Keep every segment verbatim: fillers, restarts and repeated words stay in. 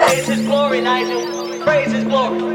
Praise His glory, Nigel. Praise His glory.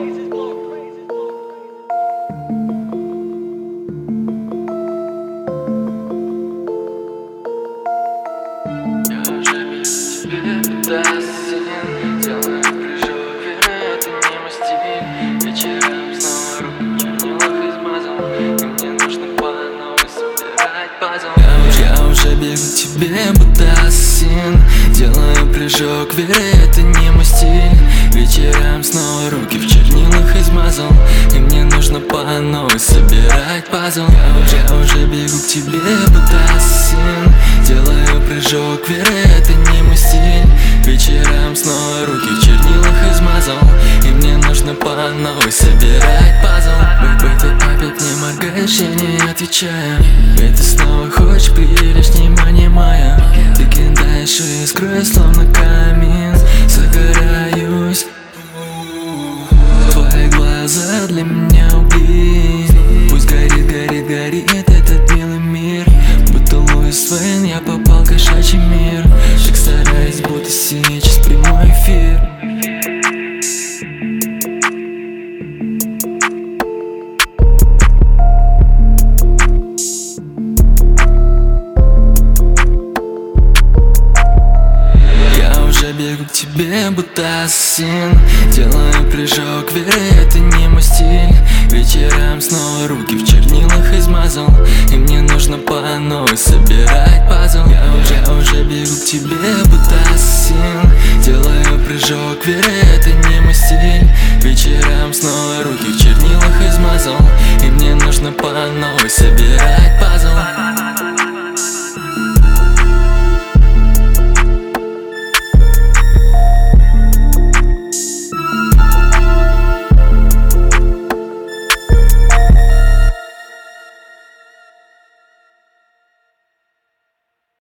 Я уже бегу к тебе, будто ассасин. Делаю прыжок, веры, это не мой стиль. Вечером снова руки в чернилах измазал, и мне нужно по новой собирать пазл. Я уже, я уже бегу к тебе, будто ассасин. Делаю прыжок, веры, это не мой стиль. Вечером снова руки в чернилах измазал, и мне нужно по новой собирать пазл. Бэйбэй, ты опять не моргаешь, я не отвечаю. И ты снова хочешь привлечь внимание мое. Ты кидаешь искру, я словно камин загораюсь. Твои глаза для меня угли. Пусть горит, горит, горит этот милый мир. Будто Луис Уэйн, я попал в кошачий мир. Так стараюсь, будто сейчас прямой эфир. Бегу к тебе, будто ассасин. Делаю прыжок, веры, это не мой стиль. Вечером снова руки в чернилах измазал, и мне нужно по новой собирать пазл. Я уже, я уже бегу к тебе, будто ассасин. Делаю прыжок, веры, это не мой стиль. Вечером снова руки в чернилах измазал, и мне нужно по новой собирать